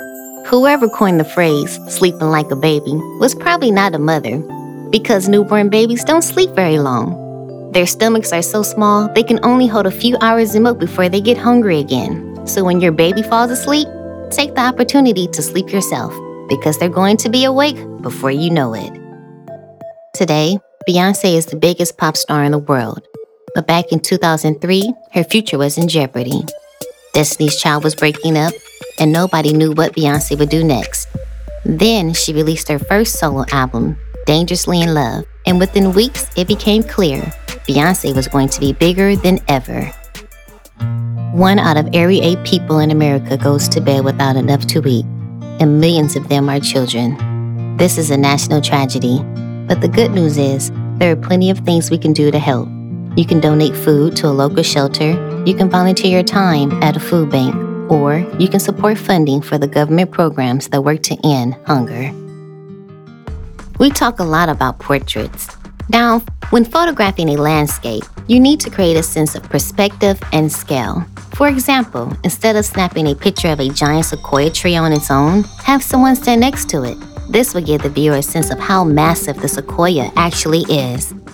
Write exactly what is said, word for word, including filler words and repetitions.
Whoever coined the phrase, sleeping like a baby, was probably not a mother, because newborn babies don't sleep very long. Their stomachs are so small, they can only hold a few hours of milk before they get hungry again. So when your baby falls asleep, take the opportunity to sleep yourself, because they're going to be awake before you know it. Today, Beyoncé is the biggest pop star in the world, but back in two thousand three, her future was in jeopardy. Destiny's Child was breaking up, and nobody knew what Beyoncé would do next. Then she released her first solo album, Dangerously in Love, and within weeks it became clear Beyoncé was going to be bigger than ever. One out of every eight people in America goes to bed without enough to eat, and millions of them are children. This is a national tragedy, but the good news is there are plenty of things we can do to help. You can donate food to a local shelter, you can volunteer your time at a food bank, or you can support funding for the government programs that work to end hunger. We talk a lot about portraits. Now, when photographing a landscape, you need to create a sense of perspective and scale. For example, instead of snapping a picture of a giant sequoia tree on its own, have someone stand next to it. This will give the viewer a sense of how massive the sequoia actually is.